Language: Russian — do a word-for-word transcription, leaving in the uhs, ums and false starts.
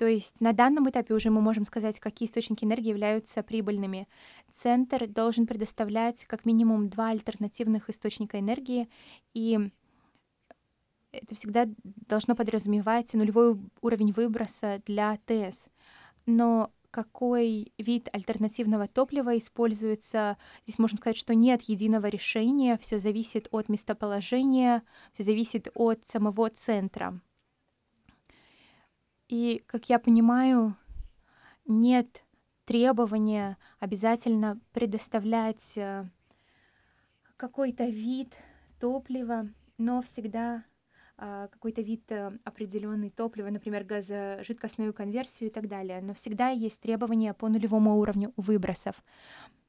То есть на данном этапе уже мы можем сказать, какие источники энергии являются прибыльными. Центр должен предоставлять как минимум два альтернативных источника энергии, и это всегда должно подразумевать нулевой у уровень выброса для ТЭС. Но какой вид альтернативного топлива используется, здесь можно сказать, что нет единого решения, всё зависит от местоположения, всё зависит от самого центра. И, как я понимаю, нет требования обязательно предоставлять, э какой-то вид топлива, но всегда, а, какой-то вид, э, определённый топлива, например, газо жидкостную конверсию и так далее. Но всегда есть требования по нулевому уровню выбросов.